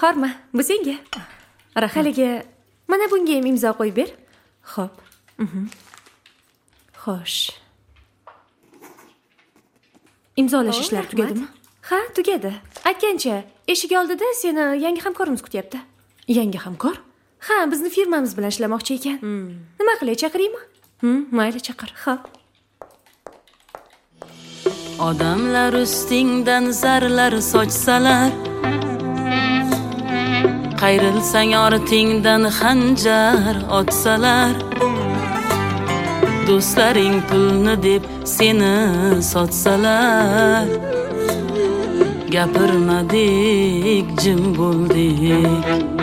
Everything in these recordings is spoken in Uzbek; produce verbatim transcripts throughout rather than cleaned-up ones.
Horma, bu senga. Rahaliga mana bunga ham imzo qo'yib ber. Xo'p. Mhm. Xo'sh. Imzolash ishlari tugadimi? Ha, tugadi. Aytgancha, eshik oldida seni yangi hamkorimiz kutyapti. Yangi hamkor? Ha, bizni firmamiz bilan ishlamoqchi ekan. Nima qilay, chaqiraymi? Hm, mayli, chaqir. Xo'p. Odamlar ustingdan zarlar sochsalar, qayrilsang ortingdan xanjar otsalar, do'stlaring pulni deb seni sotsalar, gapirmadik, jim bo'ldik.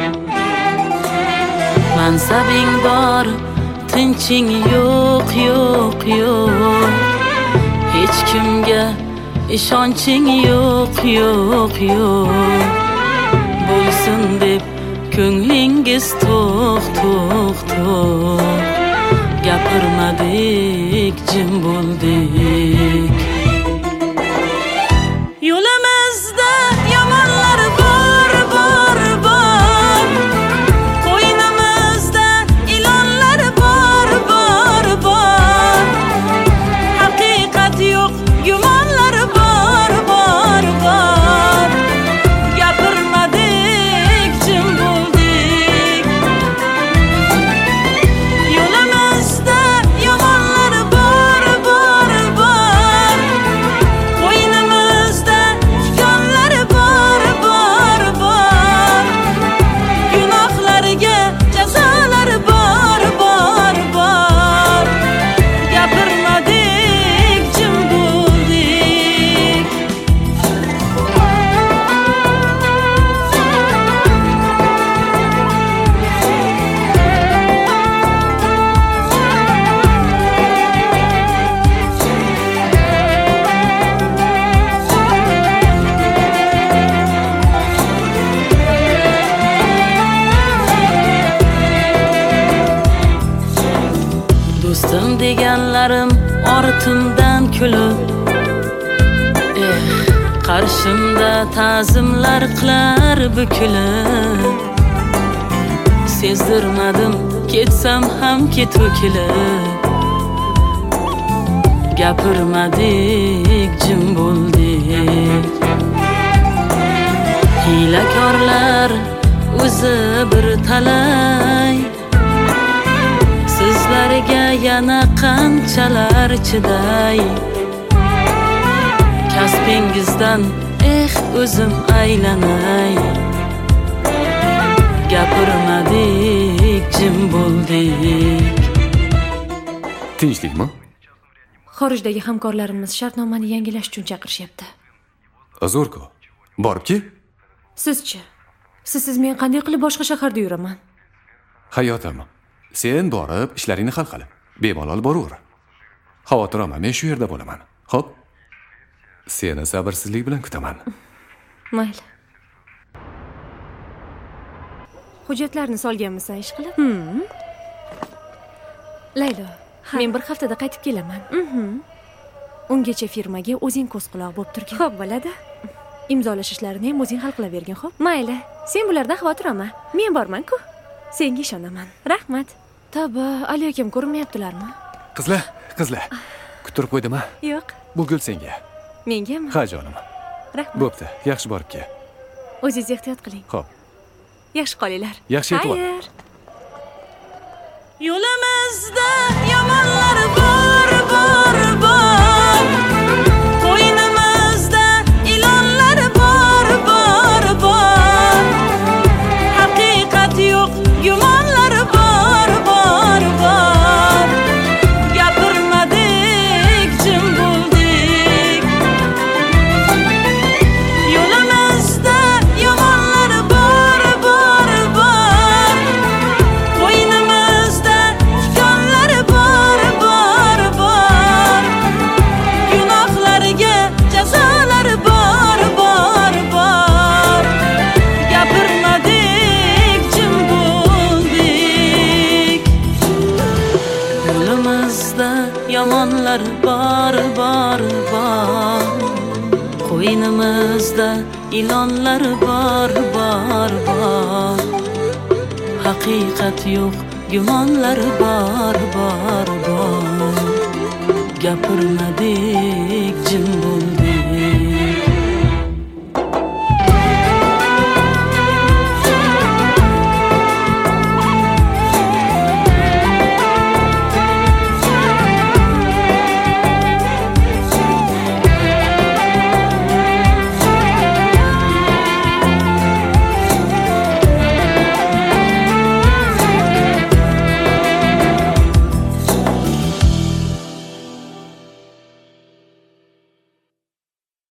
Mansabing bor, tinching yo'q, yo'q, yo'q. Hech kimga ishonching yo'q, yo'q, yo'q. Bo'lsin deb ko'nglingiz to'q, to'q, to'q. Gapirmadik, jim bo'ldik. Yo'limizda yomonlar bor, bor, bor. Qo'ynimizda ilonlar bor, bor, bor. Haqiqat yo'q, gumonlar bor, bor, bor. Gapirmadik, jim bo'ldik. Yo'limizda yomonlar bor, bor, bor. Qo'ynimizda tikonlar bor, bor, bor. Gunohlarga jazolar bor, bor, bor. Gapirmadik, jim bo'ldik. Do'stim deganlarim ortimdan kulib, eh, qarshimda ta'zimlar qilar bukilib. Sezdirmadim, ketsam ham ketukilib. Gapirmadik, jim bo'ldik. Hiylakorlar o'zi bir talay, sizlarga yana qanchalar chiday. Kasbingizdan eh o'zim aylanay. Gapirmadik, jim bo'ldik. Tinchlikmi? Xorijdagi hamkorlarimiz shartnomani yangilash uchun chaqirishyapti. Zo'rku. Borib-ki? Sizchi? Sizsiz men qanday qilib boshqa shaharda yuraman? Hayotim. Sen borib ishlaringni hal qilib, bemalol boraver. Xavotir olma, men shu yerda bo'laman. Xo'p? Seni sabrsizlik bilan kutaman. Mayli. Hujjatlarni solganmisan ish qilib? Laylo, men bir haftada qaytib kelaman. Ungacha firmaga o'zing ko'z quloq bo'lib turgin. Xo'p, bo'ladi. Imzolash ishlarini ham o'zing hal qilavergin, xo'p? Mayli. Sen bulardan xavotir olma. Men borman-ku. Senga ishonaman. Rahmat. Tavba, Ali akam ko'rinmayaptilarmi? Qizlar, qizlar. Kuttirib qo'ydimmi? Yo'q. Bu gul senga. Mengami? Ha, jonim. Rahmat. Bo'pti, yaxshi borib kel. O'zingiz ehtiyot qiling. Xo'p. Yaxshi qolinglar. Yaxshi e'tibor. Xayr. Yo'limizda yomonlar bor, bor, bor. Qo'ynimizda ilonlar bor, bor, bor. Haqiqat yo'q, gumonlar bor, bor, bor. Gapirmadik, jim bo'ldik. Yo'limizda yomonlar bor, bor, bor. Qo'ynimizda tikonlar bor, bor, bor. Gunohlarga jazolar bor, bor, bor. Gapirmadik, jim bo'ldik. Yo'limizda yomonlar bor, bor, bor. Qo'ynimizda ilonlar bor bor bor haqiqat yo'q gumonlar bor bor bor gapirmadik jim bo'ldik